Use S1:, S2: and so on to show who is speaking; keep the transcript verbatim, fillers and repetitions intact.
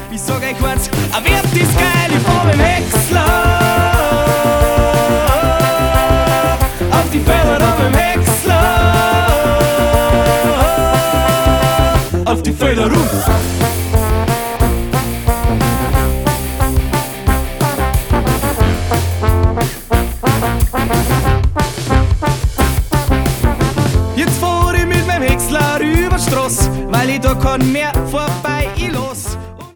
S1: Ich sag euch eins, ein Wirt ist geil, ich fahr mit dem Häcksler auf die Felder da mit dem Häcksler, auf die Felder ruf. Jetzt fahr ich mit meinem Häcksler über die Straße, weil ich da keinen mehr vorbei